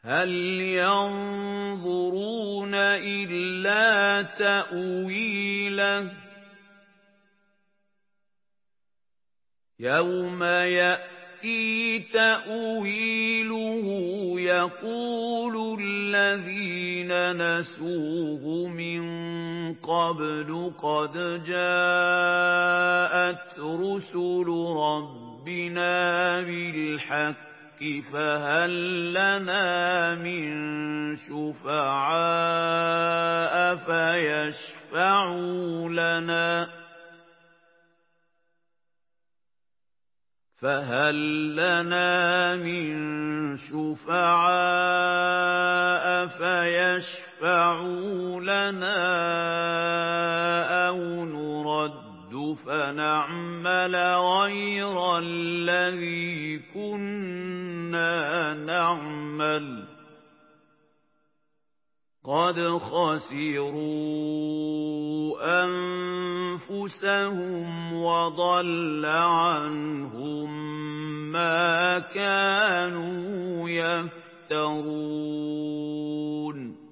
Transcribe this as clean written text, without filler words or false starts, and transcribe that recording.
هَلْ يَنظُرُونَ إِلَّا تَأْوِيلَهُ يَوْمَ يَأْتِي تَأْوِيلُهُ يَقُولُ الَّذِينَ نَسُوهُ مِن قَبْلُ قَدْ جَاءَتْ رُسُلُ رَبِّنَا بِالْحَقِّ فَهَل لَّنَا مِن شُفَعَاءَ فَيَشْفَعُوا لَنَا أَوْ نُرَدُّ فَنَعْمَلَ غَيْرَ الَّذِي كُنَّا نَعْمَلُ قَدْ خَسِرُوا أَنفُسَهُمْ وَضَلَّ عَنْهُم مَّا كَانُوا يَفْتَرُونَ